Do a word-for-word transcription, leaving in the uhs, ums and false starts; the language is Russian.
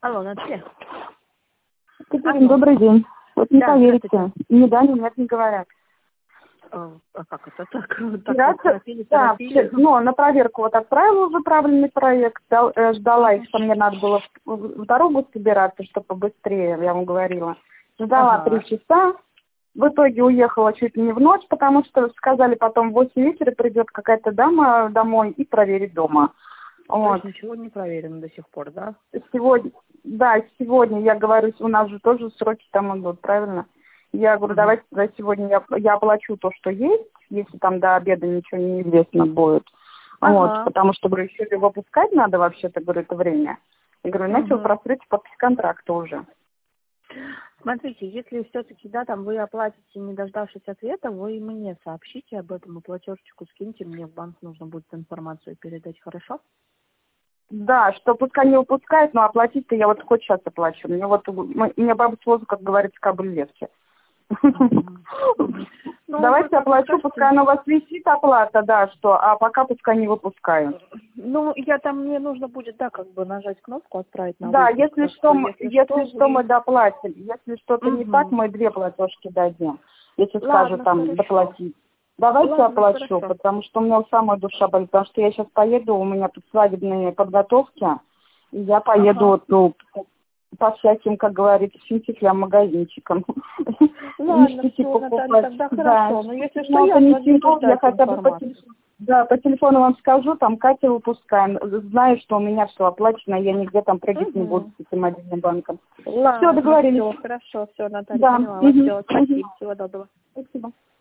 Алло, Наталья. Катерина, добрый день. Вот не Да, поверите, здравствуйте. ни да, ни нет не говорят. А, а как это так? Так вот Операция, торопили, да, торопили. ну, на проверку вот отправила уже правильный проект, дал- э, ждала их, что мне надо было в, в- в дорогу собираться, чтобы побыстрее, я вам говорила. Ждала три Ага. часа, в итоге уехала чуть ли не в ночь, потому что сказали потом в восемь вечера придет какая-то дама домой и проверит дома. То Вот. есть ничего не проверено до сих пор, да? Сегодня, да, сегодня, я говорю, у нас же тоже сроки там идут, правильно? Я говорю, Угу. давайте тогда сегодня я, я оплачу то, что есть, если там до обеда ничего неизвестно будет. Вот, Ага. потому что, говорю, еще его выпускать надо вообще-то, говорю, это время. Я говорю, иначе вы Угу. просрете подпись контракта уже. Смотрите, если все-таки, да, там вы оплатите, не дождавшись ответа, вы мне сообщите об этом и платежечку скиньте, мне в банк нужно будет информацию передать, хорошо? Да, что пускай не выпускают, но оплатить-то я вот хоть сейчас оплачу. Мне вот, м- мне бабу с возу, как говорится, кабель легче. Мгм. Мгм. Ну, вы Давайте как бы оплачу, скажете. пускай она у вас висит оплата, да, что, а пока пускай не выпускают. Ну, я там, мне нужно будет, да, как бы нажать кнопку «Отправить на Да, выпуск». если Так что, что, м- если если что, что, мы вы... доплатим. Если что-то не так, Угу. мы две платежки дадим. Если скажут Ладно, там хорошо. доплатить. Давайте Ладно, оплачу, хорошо. потому что у меня самая душа болит, потому что я сейчас поеду, у меня тут свадебные подготовки, и я поеду Ага. вот, ну, по всяким, как говорится, синтифлям, магазинчикам. Ладно, Ништяки все, Наталья, покупать. тогда Да, хорошо. Но если что, но я это от не вас буду синтиф, я ждать хотя бы по информацию. телефону. Да, по телефону вам скажу, там Катя выпускаем. Знаю, что у меня все оплачено, я нигде там прыгать не буду Угу. с этим мобильным банком. Все, Ладно, договорились. все, хорошо, все, Наталья, Да. поняла вас. Угу. Все, Угу. спасибо, всего доброго. Спасибо.